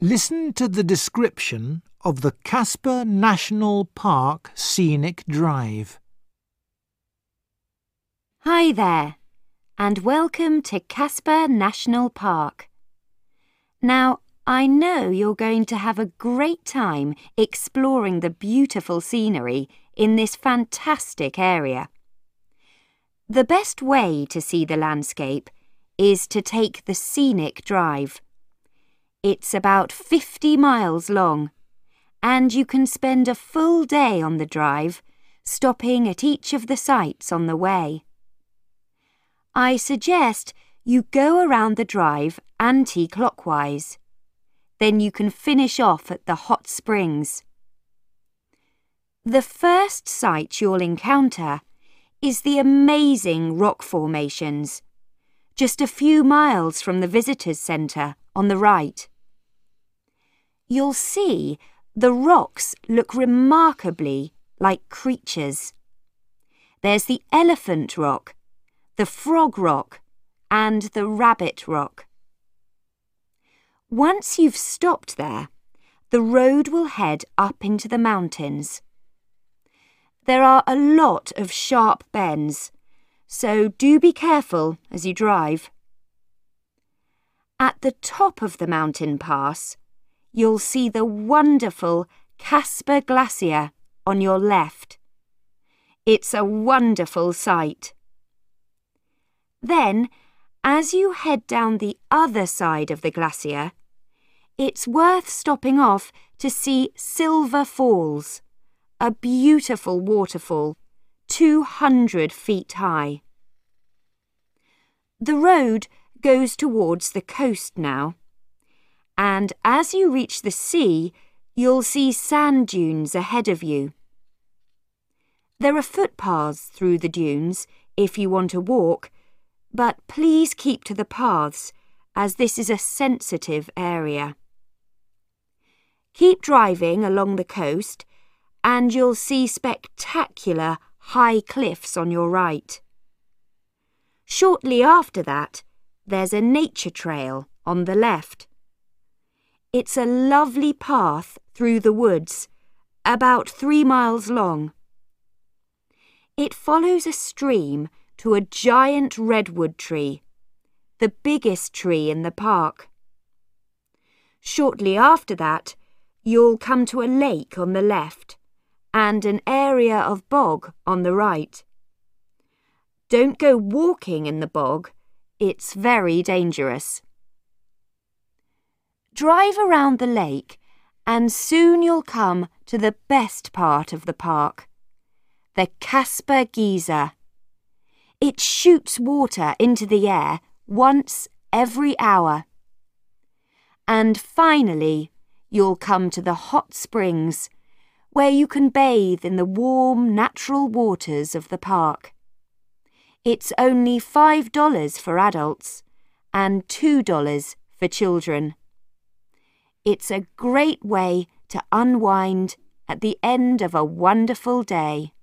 Listen to the description of the Casper National Park Scenic Drive. Hi there, and welcome to Casper National Park. Now, I know you're going to have a great time exploring the beautiful scenery in this fantastic area. The best way to see the landscape is to take the Scenic Drive. It's about 50 miles long, and you can spend a full day on the drive, stopping at each of the sites on the way. I suggest you go around the drive anti-clockwise. Then you can finish off at the hot springs. The first site you'll encounter is the amazing rock formations, just a few miles from the visitors centre on the right. You'll see the rocks look remarkably like creatures. There's the elephant rock, the frog rock, and the rabbit rock. Once you've stopped there, the road will head up into the mountains. There are a lot of sharp bends, so do be careful as you drive. At the top of the mountain pass, you'll see the wonderful Casper Glacier on your left. It's a wonderful sight. Then, as you head down the other side of the glacier, it's worth stopping off to see Silver Falls, a beautiful waterfall, 200 feet high. The road goes towards the coast now, and as you reach the sea, you'll see sand dunes ahead of you. There are footpaths through the dunes if you want to walk, but please keep to the paths as this is a sensitive area. Keep driving along the coast and you'll see spectacular high cliffs on your right. Shortly after that, there's a nature trail on the left. It's a lovely path through the woods, about 3 miles long. It follows a stream to a giant redwood tree, the biggest tree in the park. Shortly after that, you'll come to a lake on the left and an area of bog on the right. Don't go walking in the bog, it's very dangerous. Drive around the lake and soon you'll come to the best part of the park, the Casper Geyser. It shoots water into the air once every hour. And finally, you'll come to the hot springs, where you can bathe in the warm, natural waters of the park. It's only $5 for adults and $2 for children. It's a great way to unwind at the end of a wonderful day.